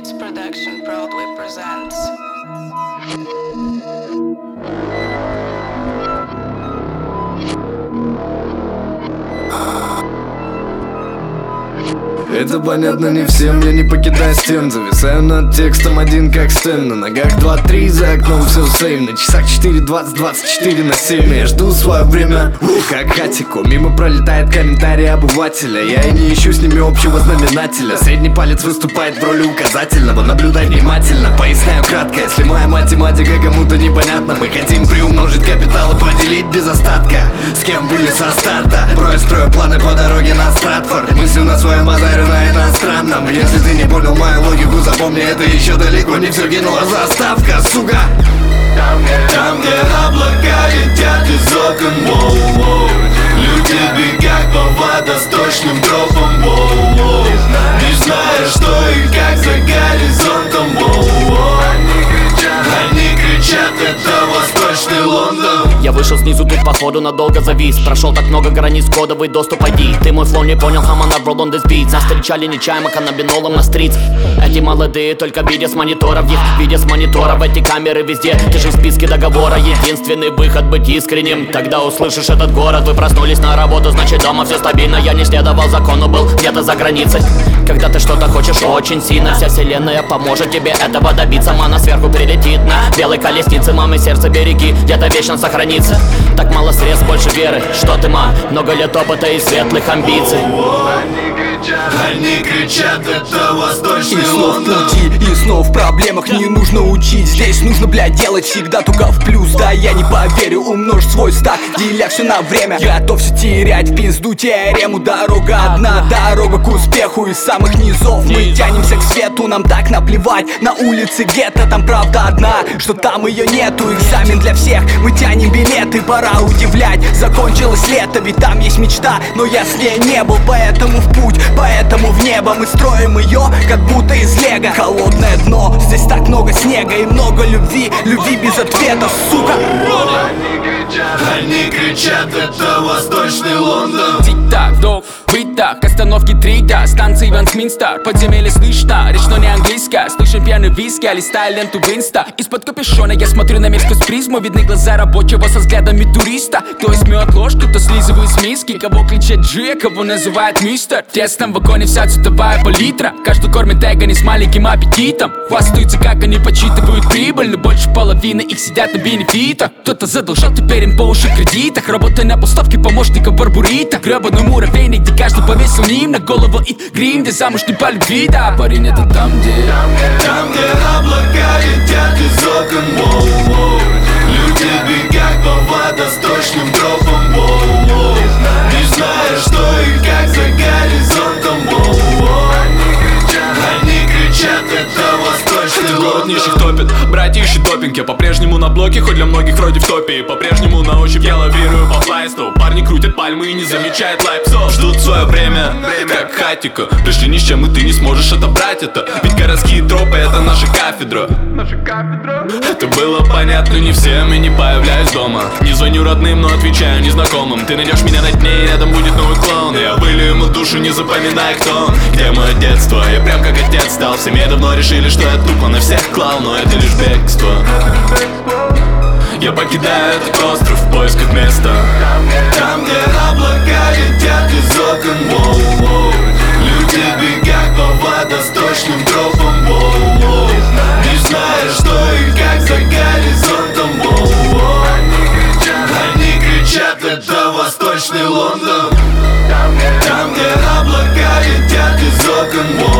Beats Production proudly presents. Это понятно не всем, я не покидаю стен. Зависаю над текстом один как стен. На ногах 2-3, за окном все сейм. На часах 4:20, 24/7. Я жду свое время, как хатику. Мимо пролетает комментарий обывателя. Я и не ищу с ними общего знаменателя. Средний палец выступает в роли указательного. Наблюдай внимательно, поясняю кратко. Если моя математика кому-то непонятна, мы хотим приумножить капитал и поделить без остатка. С кем были со старта? Брось, строю планы по дороге на Стратфорд. Мыслю на своем базаре на иностранном. Если ты не понял мою логику, запомни, это еще далеко не все кинула заставка, сука. Там, где облака летят из окон, воу-воу. Люди бегают по водосточным тропам, воу-воу. Не зная, что и как за горизонтом, воу-воу. Они кричат, это восточный Лондон. Я вышел снизу, тут походу надолго завис. Прошел так много границ, кодовый доступ ID. Ты мой флоу не понял, how man I roll on this beat. Нас встречали не чаем, а каннабинолом на стрит. Эти молодые только видя с мониторов. Их видя с мониторов, эти камеры везде. Ты же в списке договора, единственный выход быть искренним. Тогда услышишь этот город, вы проснулись на работу, значит дома все стабильно. Я не следовал закону, был где-то за границей. Когда ты что-то хочешь очень сильно, вся вселенная поможет тебе этого добиться. Мана сверху прилетит на белой колеснице. Мамы сердце береги, где-то вечно сохранится. Так мало средств, больше веры. Что ты, мам? Много лет опыта и светлых амбиций. Они кричат, это восточный И снов в Лондон. пути, и снов в проблемах не нужно учить. Здесь нужно, блядь, делать всегда только в плюс. Да, я не поверю, умножь свой стак, деля все на время. Готовься терять в пизду теорему. Дорога одна, дорога к успеху. Из самых низов мы тянемся к свету. Нам так наплевать, на улице гетто. Там правда одна, что там ее нету. Экзамен для всех, мы тянем билеты. Пора удивлять, закончилось лето. Ведь там есть мечта, но я с ней не был. Поэтому в путь, поэтому в небо. Мы строим ее, как будто из лего. Холодное дно, здесь так много снега и много любви. Любви без ответа, сука. Они кричат, это восточный Лондон. Тик-так, вдох, выдох, остановки 3, да, станции Вестминстер. Подземелье слышно, речь, но не английская. Слышим пьяный виски, я листаю ленту в инста. Из-под капюшона я смотрю на мир сквозь призму. Видны глаза рабочего со взглядами туриста. Кто измет ложку, то слизывает с миски. Кого кричат Джи, а кого называют мистер. В тесном вагоне вся цветовая палитра. Каждый кормит эго не с маленьким аппетитом. Хвастаются, как они подсчитывают прибыль, но больше половины их сидят на бенефитах. Кто-то задолжал, теперь им по уши в кредитах. Работа на полставки помощника барбурита. Гребаный муравейник, где каждый повесил ним на голову и грим, где замуж не по любви. Да, парень, это там, где облака летят из окон, воу-воу. Люди бегают по водосточным тропам, воу-воу. Не зная, что и как за горизонтом, воу-воу. Они кричат, это восточный Город Лондон. нищих топит, братья ищут допинг. Я по-прежнему на блоке, хоть для многих вроде в топе. И по-прежнему на ощупь я лавирую по флайсту. Парни крутят пальмы и не замечают лайпсов. Ждут свое время, как хатику. Пришли ни с чем, и ты не сможешь отобрать это. Ведь городские тропы — это наша кафедра. Это было понятно не всем, и не появляюсь дома. Не звоню родным, но отвечаю незнакомым. Ты найдешь меня на дне, и рядом будет новый клоун. Я вылью ему душу, не запоминая, кто он. Где мое детство? Я прям как отец стал. В семье давно решили, что я тупо на всех клал, но это лишь бегство. Я покидаю этот остров в поисках места. Там, где облака летят из окон, воу-воу. Люди бегают по водосточным тропам, воу-воу. Не зная, что и как за горизонтом, воу-воу. Они кричат, это восточный Лондон. Там, где облака летят из окон, воу-воу.